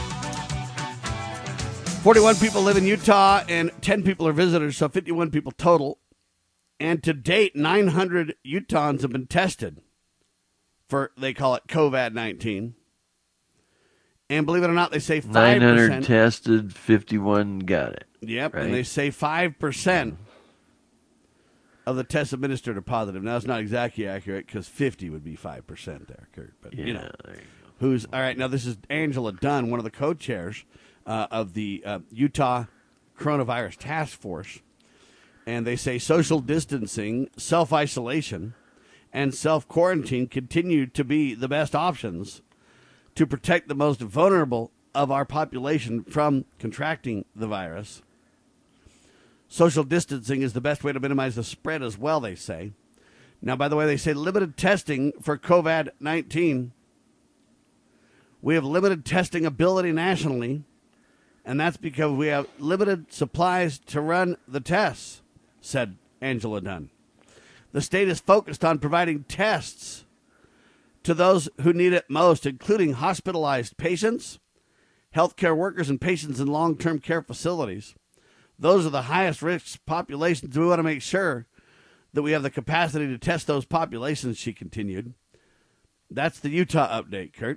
forty-one people live in Utah and ten people are visitors, so fifty-one people total. And to date, nine hundred Utahns have been tested for, they call it COVID nineteen. And believe it or not, they say five percent. nine hundred tested, fifty-one got it. Yep, right? And they say five percent of the tests administered are positive. Now, it's not exactly accurate because fifty would be five percent there, Kurt. But, yeah, you know, there you go. who's, all right, now this is Angela Dunn, one of the co-chairs uh, of the uh, Utah Coronavirus Task Force. And they say social distancing, self-isolation, and self-quarantine continue to be the best options to protect the most vulnerable of our population from contracting the virus. Social distancing is the best way to minimize the spread as well, they say. Now, by the way, they say limited testing for COVID nineteen. We have limited testing ability nationally, and that's because we have limited supplies to run the tests, said Angela Dunn. The state is focused on providing tests to those who need it most, including hospitalized patients, healthcare workers, and patients in long-term care facilities. Those are the highest risk populations. We want to make sure that we have the capacity to test those populations, she continued. That's the Utah update, Kurt.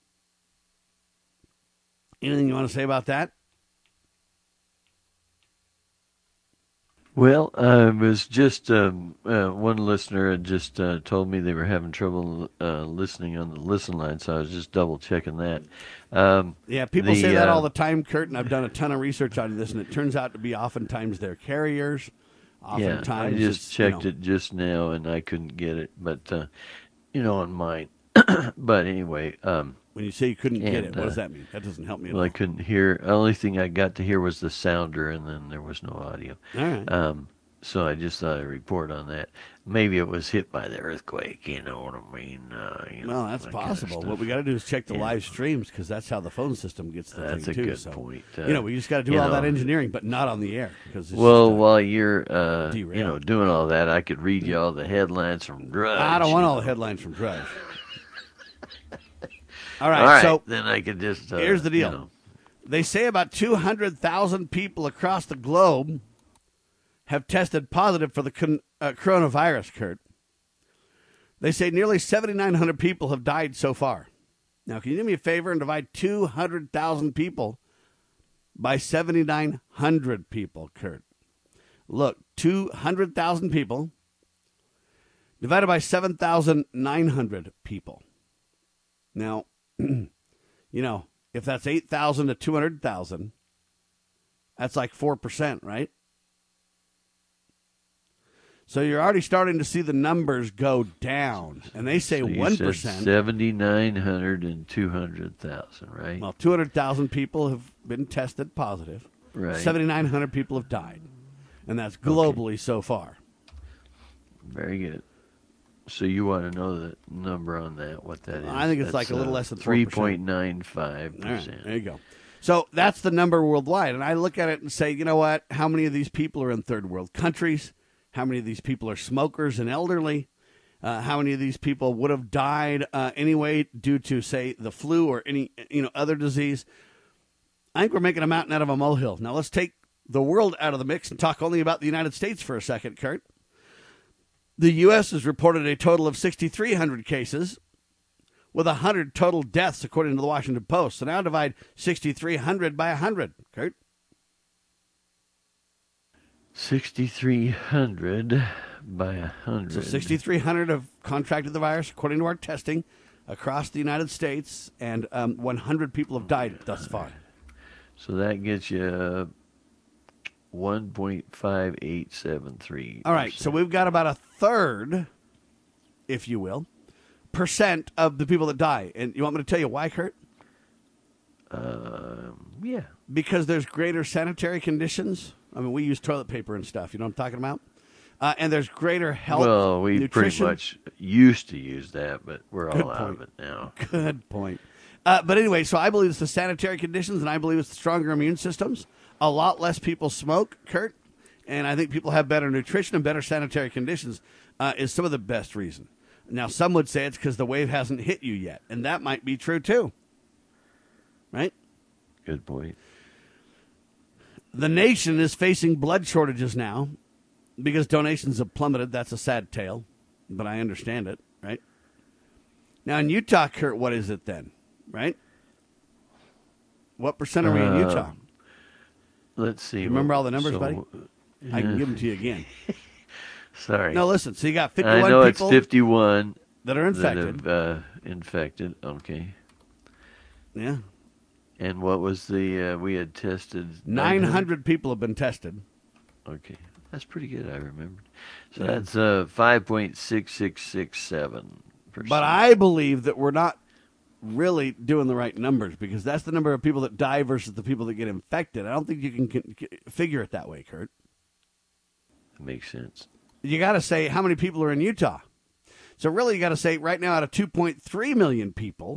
Anything you want to say about that? Well, uh, it was just um, uh, one listener had just uh, told me they were having trouble uh, listening on the listen line, so I was just double checking that. Um, yeah, people the, say that uh, all the time, Kurt, and I've done a ton of research on this, and it turns out to be oftentimes they're carriers. Oftentimes, yeah, I just checked you know, it just now, and I couldn't get it, but uh, you know, on mine. But anyway, um, when you say you couldn't get and, it, what uh, does that mean? That doesn't help me at well, all. I couldn't hear. The only thing I got to hear was the sounder, and then there was no audio. All right. Um, so I just thought I'd report on that. Maybe it was hit by the earthquake, you know what I mean? Uh, you Well, know, that's that kind of possible. stuff. What we got to do is check the Yeah. live streams because that's how the phone system gets the That's thing a too. good so, point. Uh, you know, we just got to do you all that know, engineering, but not on the air because Well, just, uh, while you're, uh, you derailed. know, doing all that, I could read you all the headlines from Drudge. I don't want you all the know. headlines from Drudge. all right, All right, so then I could just. Uh, here's the deal. You know, They say about two hundred thousand people across the globe have tested positive for the con- uh, coronavirus, Kurt. They say nearly seventy-nine hundred people have died so far. Now, can you do me a favor and divide two hundred thousand people by seventy-nine hundred people, Kurt? Look, two hundred thousand people divided by seven thousand nine hundred people. Now, you know, if that's eight thousand to two hundred thousand, that's like four percent, right? So you're already starting to see the numbers go down. And they say so you one said percent. seventy-nine hundred and two hundred thousand, right? Well, two hundred thousand people have been tested positive. Right. seventy-nine hundred people have died. And that's globally okay. so far. Very good. So you want to know the number on that, what that is? I think it's that's, like a little uh, less than four percent. three point nine five percent. Right, there you go. So that's the number worldwide. And I look at it and say, you know what? How many of these people are in third world countries? How many of these people are smokers and elderly? Uh, how many of these people would have died uh, anyway due to, say, the flu or any you know other disease? I think we're making a mountain out of a molehill. Now let's take the world out of the mix and talk only about the United States for a second, Kurt. The U S has reported a total of six thousand three hundred cases with one hundred total deaths, according to the Washington Post. So now divide six thousand three hundred by one hundred, Kurt. six thousand three hundred by one hundred. So six thousand three hundred have contracted the virus, according to our testing, across the United States, and um, one hundred people have died thus far. So that gets you one point five eight seven three. All right, so we've got about a third, if you will, percent of the people that die. And you want me to tell you why, Kurt? Um, yeah. Because there's greater sanitary conditions. I mean, we use toilet paper and stuff. You know what I'm talking about? Uh, and there's greater health, Well, we nutrition. pretty much used to use that, but we're all Good out point. of it now. Good point. Uh, but anyway, so I believe it's the sanitary conditions, and I believe it's the stronger immune systems. A lot less people smoke, Kurt, and I think people have better nutrition and better sanitary conditions uh, is some of the best reason. Now, some would say it's because the wave hasn't hit you yet, and that might be true too. Right? Good point. The nation is facing blood shortages now because donations have plummeted. That's a sad tale, but I understand it, right? Now, in Utah, Kurt, what is it then, right? What percent are we in Uh, Utah? Let's see. You remember well, all the numbers, so, buddy? I can give them to you again. Sorry. No, listen. So you got fifty-one I know people it's fifty-one that are infected. That have, uh, infected. Okay. Yeah. And what was the, uh, we had tested? nine hundred people have been tested. Okay. That's pretty good, I remembered. So Yeah. that's uh, five point six six six seven percent. But I believe that we're not really doing the right numbers because that's the number of people that die versus the people that get infected. I don't think you can, can, can figure it that way, Kurt. That makes sense. You got to say how many people are in Utah. So really you got to say right now out of two point three million people,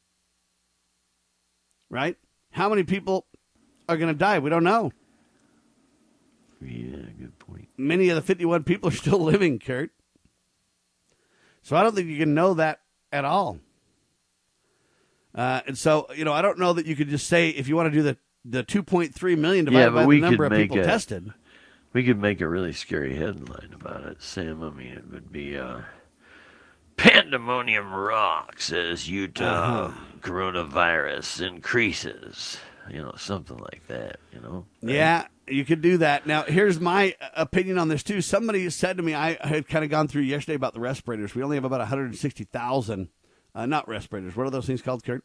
right? How many people are going to die? We don't know. Yeah, good point. Many of the fifty-one people are still living, Kurt. So I don't think you can know that at all. Uh, and so, you know, I don't know that you could just say if you want to do the, the two point three million divided Yeah, by but we the number could of make people a, tested. We could make a really scary headline about it, Sam. I mean, it would be uh, Pandemonium rocks as Utah Uh-huh. coronavirus increases. You know, something like that, you know? Right? Yeah, you could do that. Now, here's my opinion on this, too. Somebody said to me, I had kind of gone through yesterday about the respirators. We only have about one hundred sixty thousand, uh, not respirators. What are those things called, Kurt?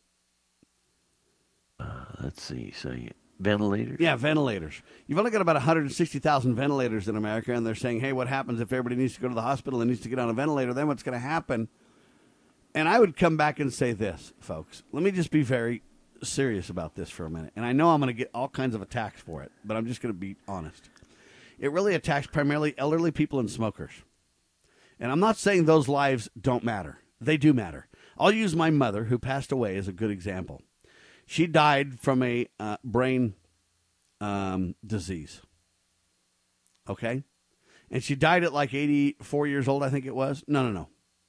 Uh, let's see. So, you, ventilators? Yeah, ventilators. You've only got about one hundred sixty thousand ventilators in America, and they're saying, hey, what happens if everybody needs to go to the hospital and needs to get on a ventilator? Then what's going to happen? And I would come back and say this, folks. Let me just be very serious about this for a minute. And I know I'm going to get all kinds of attacks for it, but I'm just going to be honest. It really attacks primarily elderly people and smokers. And I'm not saying those lives don't matter. They do matter. I'll use my mother, who passed away, as a good example. She died from a uh, brain um, disease. Okay? And she died at like eighty-four years old, I think it was. No, no, no.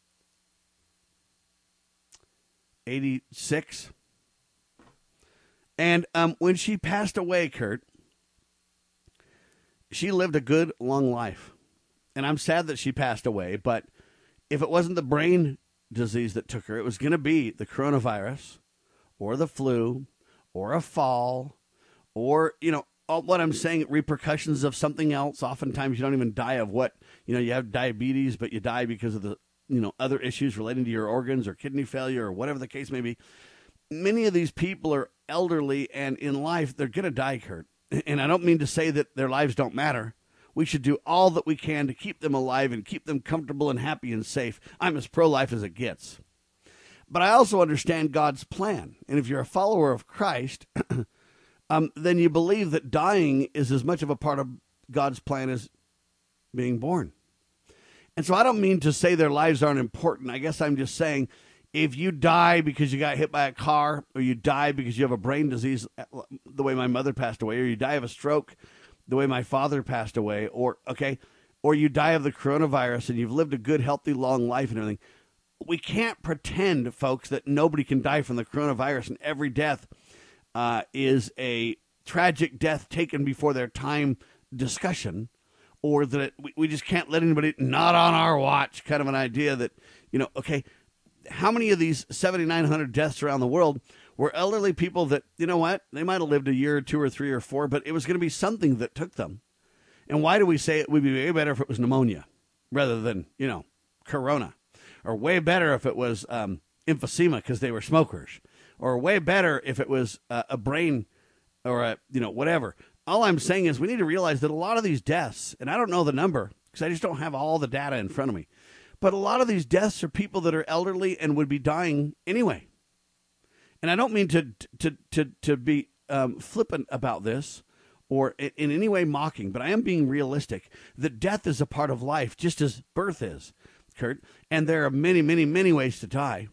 eighty-six. And um, when she passed away, Kurt, she lived a good, long life. And I'm sad that she passed away, but if it wasn't the brain disease that took her, it was going to be the coronavirus or the flu or a fall or, you know, all what I'm saying, repercussions of something else. Oftentimes you don't even die of what, you know, you have diabetes, but you die because of the, you know, other issues relating to your organs or kidney failure or whatever the case may be. Many of these people are elderly and in life, they're going to die, Kurt. And I don't mean to say that their lives don't matter. we should do all that we can to keep them alive and keep them comfortable and happy and safe. I'm as pro-life as it gets. But I also understand God's plan. And if you're a follower of Christ, um, then you believe that dying is as much of a part of God's plan as being born. And so I don't mean to say their lives aren't important. I guess I'm just saying if you die because you got hit by a car, or you die because you have a brain disease the way my mother passed away, or you die of a stroke the way my father passed away, or, okay, or you die of the coronavirus and you've lived a good, healthy, long life and everything, we can't pretend, folks, that nobody can die from the coronavirus and every death uh, is a tragic death taken before their time discussion, or that it, we, we just can't let anybody, not on our watch, kind of an idea that, you know, okay, how many of these seventy-nine hundred deaths around the world were elderly people that, you know what, they might have lived a year or two or three or four, but it was going to be something that took them. And why do we say it would be way better if it was pneumonia rather than, you know, corona? Or way better if it was um, emphysema because they were smokers. Or way better if it was uh, a brain or, a, you know, whatever. All I'm saying is we need to realize that a lot of these deaths, and I don't know the number because I just don't have all the data in front of me, but a lot of these deaths are people that are elderly and would be dying anyway. And I don't mean to to to, to be um, flippant about this or in, in any way mocking, but I am being realistic that death is a part of life just as birth is. Kurt, and there are many, many, many ways to die.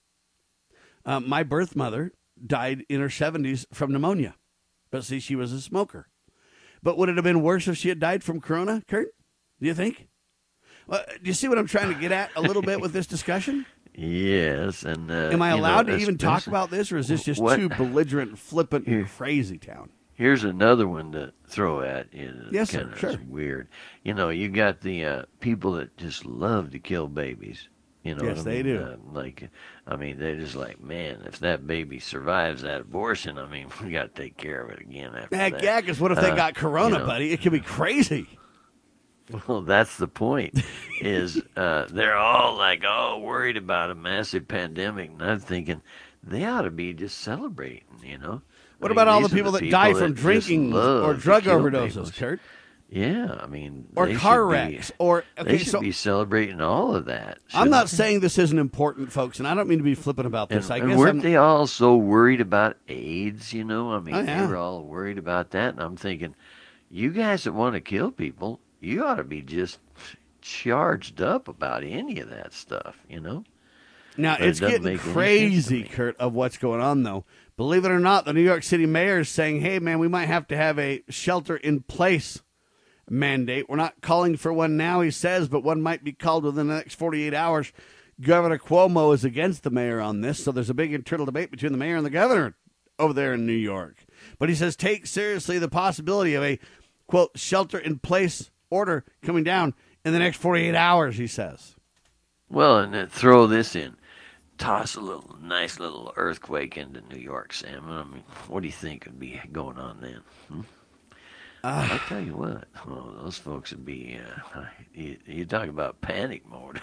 Uh, my birth mother died in her seventies from pneumonia, but see, she was a smoker. But would it have been worse if she had died from corona, Kurt? Do you think? Well, do you see what I'm trying to get at a little bit with this discussion? Yes, and uh, am I allowed know, to even talk about this, or is this just what? too belligerent, flippant, and crazy town? Here's another one to throw at you. Yes, sir, kinda sure. Weird. You know, you got the uh, people that just love to kill babies. You know yes, what I they mean? do. Uh, like, I mean, they're just like, man, if that baby survives that abortion, I mean, we got to take care of it again after Heck that. yeah, because what if they Uh, got corona, you know, buddy? It could be crazy. Well, that's the point. Is uh, they're all like, oh, worried about a massive pandemic, and I'm thinking they ought to be just celebrating. You know. What I about mean, all the these are people that people die that from just drinking love or to drug kill overdoses, people. Kurt? Yeah, I mean, Or they car should be- wrecks, or- okay, they should so- be celebrating all of that. I'm not shouldn't they? saying this isn't important, folks, and I don't mean to be flippant about this. And, I and guess weren't I'm, they all so worried about AIDS? You know, I mean, Oh, yeah. they were all worried about that, and I'm thinking, you guys that want to kill people, you ought to be just charged up about any of that stuff. You know. Now, But it it's doesn't getting make any sense to crazy, me. Kurt, of what's going on, though. Believe it or not, the New York City mayor is saying, hey, man, we might have to have a shelter-in-place mandate. We're not calling for one now, he says, but one might be called within the next forty-eight hours. Governor Cuomo is against the mayor on this, so there's a big internal debate between the mayor and the governor over there in New York. But he says take seriously the possibility of a, quote, shelter-in-place order coming down in the next forty-eight hours, he says. Well, and then throw this in. Toss a little nice little earthquake into New York, Sam. I mean, what do you think would be going on then? Hmm? Uh, I'll tell you what, oh, those folks would be, uh, you, you talk about panic mode.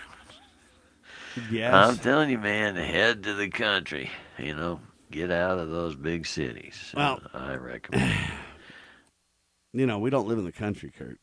Yes. I'm telling you, man, head to the country, you know, get out of those big cities. Well, uh, I recommend. You know, we don't live in the country, Kurt.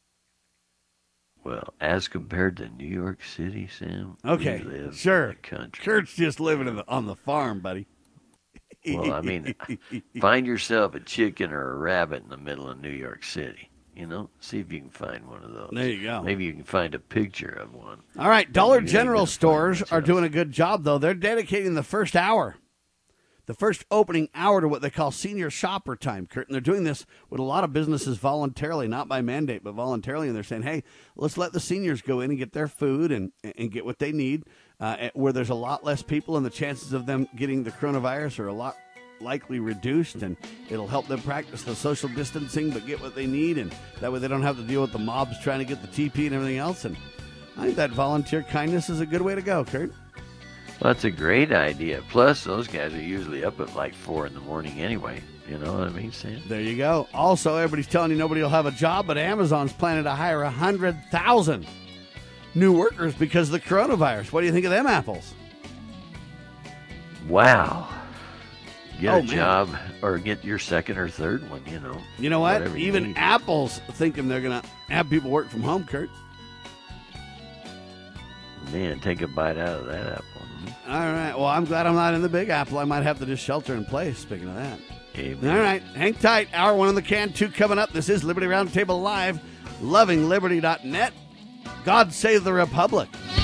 Well, as compared to New York City, Sam, Okay, we live sure. in the country. Kurt's just living in the, on the farm, buddy. Well, I mean, find yourself a chicken or a rabbit in the middle of New York City. You know, see if you can find one of those. There you go. Maybe you can find a picture of one. All right, Dollar You ain't General gonna find stores much are else. doing a good job, though. They're dedicating the first hour, the first opening hour to what they call senior shopper time, Kurt. And they're doing this with a lot of businesses voluntarily, not by mandate, but voluntarily. And they're saying, hey, let's let the seniors go in and get their food and, and get what they need, uh, where there's a lot less people and the chances of them getting the coronavirus are a lot likely reduced, and it'll help them practice the social distancing but get what they need, and that way they don't have to deal with the mobs trying to get the T P and everything else. And I think that volunteer kindness is a good way to go, Kurt. Well, that's a great idea. Plus, those guys are usually up at like four in the morning anyway. You know what I mean, Sam? There you go. Also, everybody's telling you nobody will have a job, but Amazon's planning to hire one hundred thousand new workers because of the coronavirus. What do you think of them apples? Wow. get Oh, a man. job or get your second or third one, you know. You know what? whatever you Even need. Apple's thinking they're going to have people work from home, Kurt. Man, take a bite out of that apple. All right. Well, I'm glad I'm not in the Big Apple. I might have to just shelter in place, speaking of that. Amen. All right. Hang tight. Hour one on the can, two coming up. This is Liberty Roundtable Live, loving liberty dot net. God save the Republic.